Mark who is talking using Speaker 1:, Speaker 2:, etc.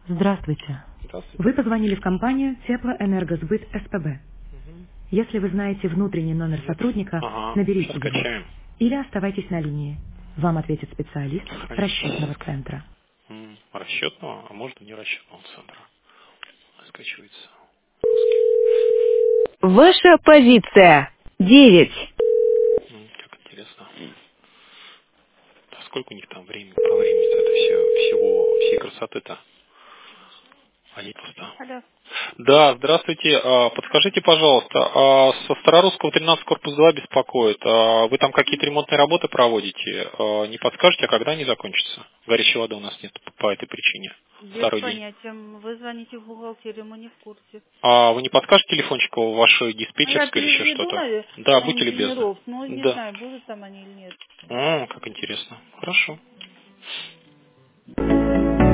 Speaker 1: Здравствуйте.
Speaker 2: Здравствуйте.
Speaker 1: Вы позвонили в компанию Теплоэнергосбыт СПБ. Если вы знаете внутренний номер
Speaker 2: Нет.
Speaker 1: сотрудника,
Speaker 2: Ага,
Speaker 1: наберите
Speaker 2: сейчас
Speaker 1: его.
Speaker 2: скачаем.
Speaker 1: Или оставайтесь на линии. Вам ответит специалист
Speaker 2: Хорошо.
Speaker 1: расчетного центра.
Speaker 2: Расчетного, а можно не расчетного центра. Скачивается.
Speaker 1: Ваша позиция 9.
Speaker 2: Как интересно. А сколько у них там времени, по времени это всей красоты-то? Они просто.
Speaker 3: Алло.
Speaker 2: Да, здравствуйте. Подскажите, пожалуйста, со Старорусского 13 корпус 2 беспокоит. Вы там какие-то ремонтные работы проводите? Не подскажете, а когда они закончатся? Горячей воды у нас нет по этой причине.
Speaker 3: Без
Speaker 2: Второй день.
Speaker 3: понятия. Вы звоните в бухгалтерию, мы не в курсе.
Speaker 2: А вы не подскажете телефончик вашей
Speaker 3: Ну, я
Speaker 2: диспетчерской или еще
Speaker 3: переведу
Speaker 2: что-то?
Speaker 3: на
Speaker 2: Да, будьте любезны.
Speaker 3: инженеров, но не
Speaker 2: Да.
Speaker 3: знаю, будут там они или нет.
Speaker 2: Как интересно. Хорошо.